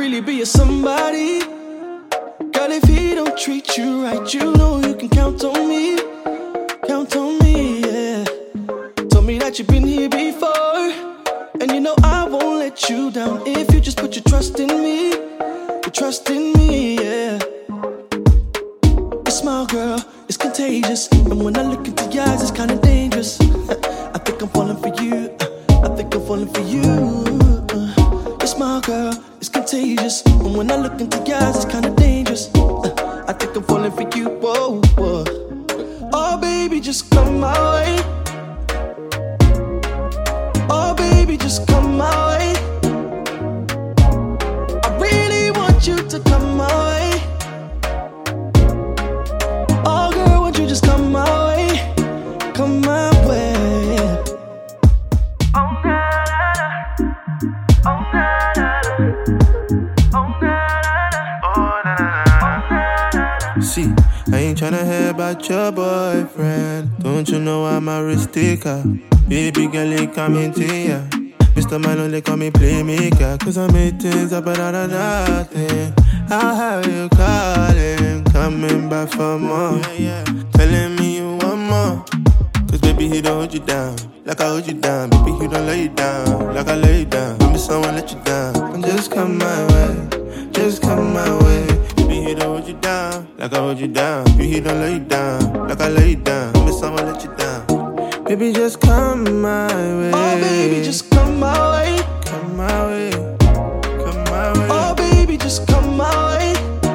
really be a somebody. Girl, if he don't treat you right, you know you can count on me. Count on me, yeah. Told me that you've been here before, and you know I won't let you down if you just put your trust in me. Your trust in me, yeah. Your smile, girl, it's contagious, and when I look into your eyes, it's kinda dangerous. I think I'm falling for you. I think I'm falling for you. Your smile, girl, it's contagious, and when I look into your eyes, it's kinda dangerous. I think I'm falling for you. Whoa, whoa. Oh, baby, just come my way. Oh, baby, just come my way. I really want you to come my way. Oh, girl, won't you just come my way? Come my way. Oh, na na na. Oh, na na na. Oh, na na na. Oh, na na na. See, I ain't tryna hear about your boyfriend. Don't you know I'm a risk taker? Baby girl, they coming to ya. Mr. Malone, they call me playmaker. Cause I made things up out of nothing. How have you calling? Coming back for more. Telling me you want more. Cause baby, he don't hold you down like I hold you down. Baby, he don't lay you down like I lay you down. Maybe someone let you down. And just come my way. Just come my way. Baby, he don't hold you down like I hold you down. Baby, he don't lay you down like I lay you down. Maybe someone let you down. Baby, just come my way. Oh, baby, just come my way. Come my way. Come my way. Oh, baby, just come my way.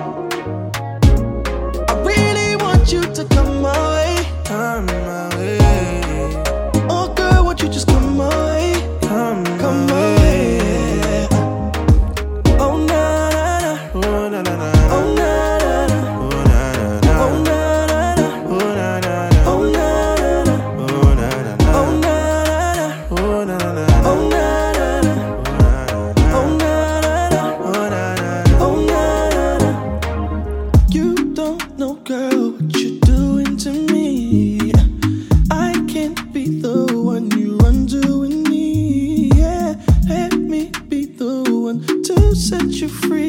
I really want you to come my way. Come my way. Oh, girl, won't you just come my way? Come my way. Oh, na na na. Oh, na na na. Oh, na na na. Oh, na na na. Oh, na na na. Oh, na na na. Oh, na na na. Oh, na na na. Oh, na na na. Oh, na na na. Oh, na na na. Oh, na na na. Oh, na na na. Oh, na na na. You don't know, girl, what you're doing to me. I can't be the one you run to in me. Yeah, let me be the one to set you free.